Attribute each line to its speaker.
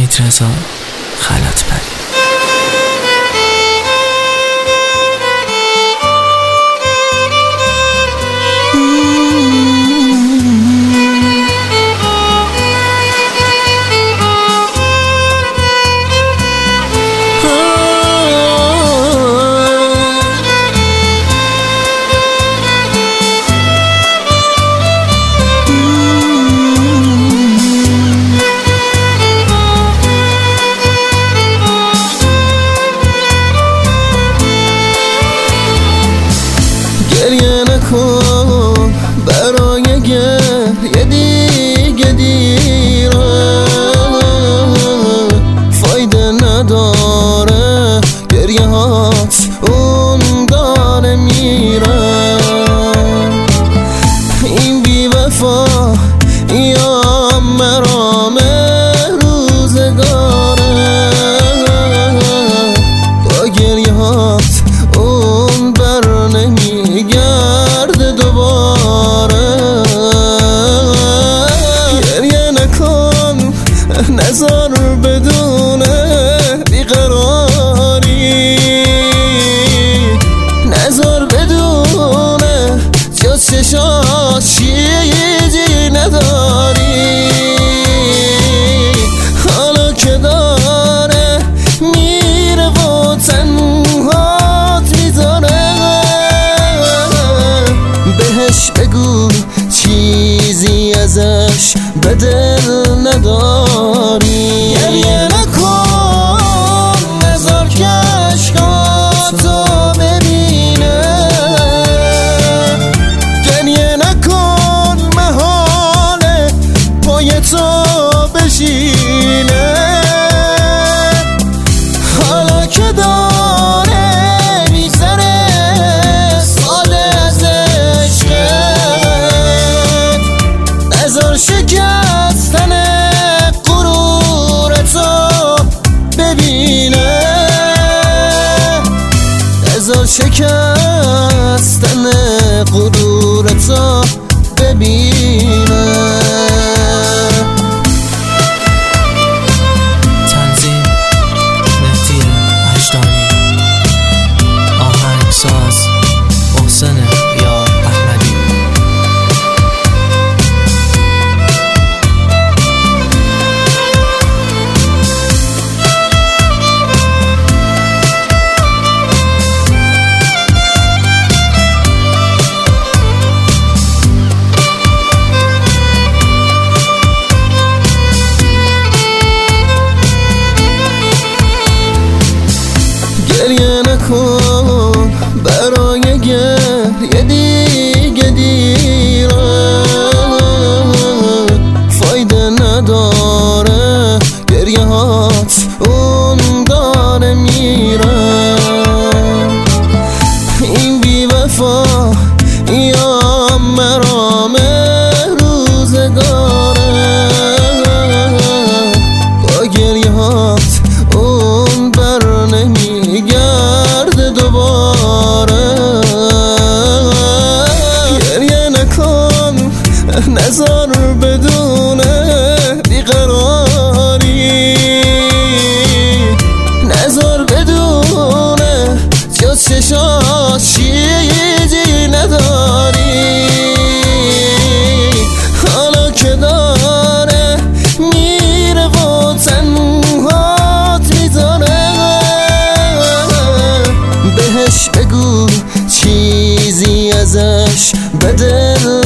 Speaker 1: حمید رضا خلعتبری.
Speaker 2: گریه نکن برای گریه دیگه دیره، فایده نداره گریه هات اون داره میره. این بی وفا یا مرام روزگاره، با گریه هات اون بر نمیگرده دوباره. گریه نکن نذار بدون بیقراری، نذار بدون جز چشات چیزی نداری. حالا که داره میره و تنهات میذاره، بهش بگو چیزی ازش به دل نداری. گریه نکن نذار که عشقاتو ببینه، گریه نکن محاله پای تو بشینه. حالا که داره میگذره سال از عشقت، نذار شکستن غرورتو ببینه، نذار شکستن غرورتو ببینه.
Speaker 1: تنظیم مهدی اجدانی، آهنگساز محسن یار احمدی.
Speaker 2: گریه نکن برای گریه دیگه دیره، فایده نداره گریه هات اون داره میره. این بی وفا یا مرام روزگاره، با گریه هات اون بر نمیگرده دوباره. گریه نکن نذار بدون بیقراری، نذار بدون جز چشات چیزی نداری. حالا که داره میره و تنهات میذاره، بهش بگو چیزی ازش به دل